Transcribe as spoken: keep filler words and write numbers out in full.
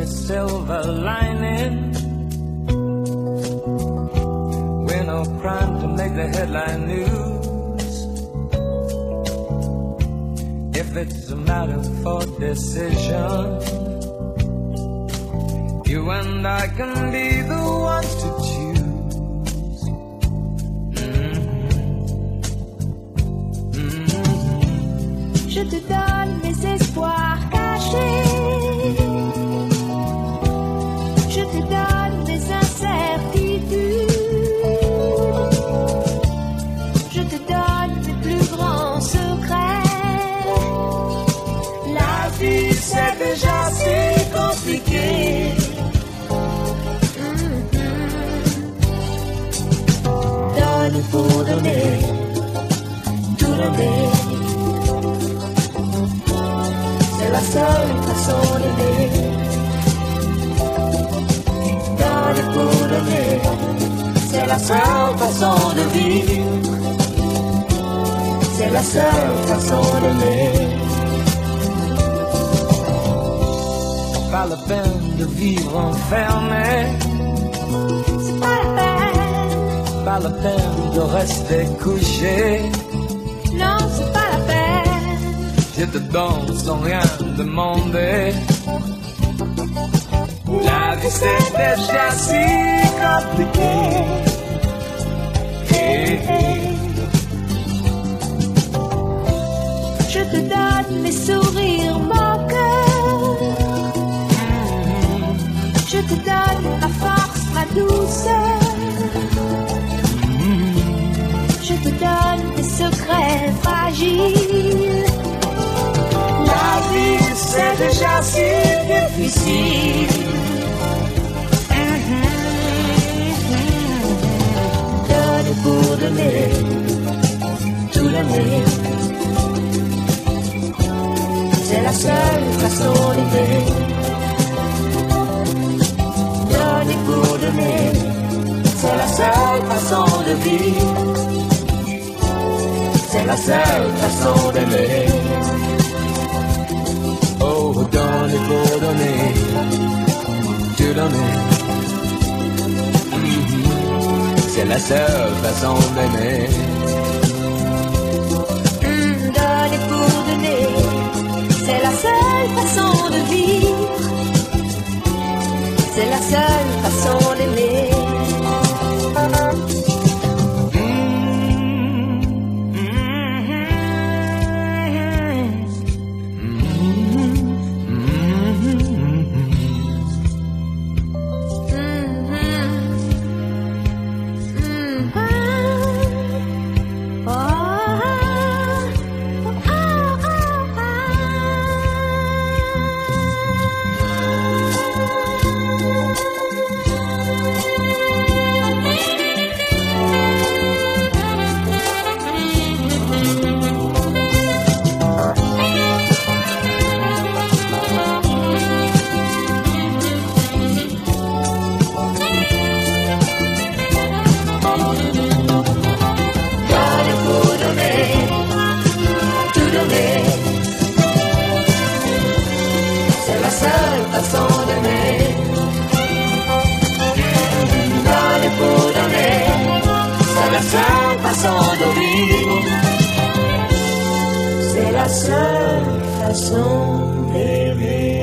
silver lining. We're no crime to make the headline news. If it's a matter for decision, you and I can be the ones to choose. Mm-hmm. Mm-hmm. Je te donne mes espoirs cachés. Je te donne mes incertitudes. Je te donne mes plus grands secrets. La vie c'est déjà si compliqué. Pour donner, tout donner, c'est la seule façon d'aimer. Donner pour donner, c'est la seule façon de vivre. C'est la seule façon d'aimer. Pas la peine de vivre enfermé. C'est pas la peine. Pas la peine de rester couché. Non, c'est pas la peine. Je te donne sans rien demander. La vie c'est déjà si compliqué. Hey, hey. Je te donne mes sourires moqueurs. Je te donne ma force, ma douceur. Je te donne des secrets fragiles. La vie c'est déjà si difficile. Donner pour donner, tout donner, c'est la seule façon d'aimer. Donner pour donner, c'est la seule façon de vivre. C'est la seule façon d'aimer. Oh, donner pour donner, tu donner. Mm-hmm. C'est la seule façon d'aimer. Mm, donner pour donner, c'est la seule façon de vivre. C'est la seule façon d'aimer. C'est la seule façon d'aimer.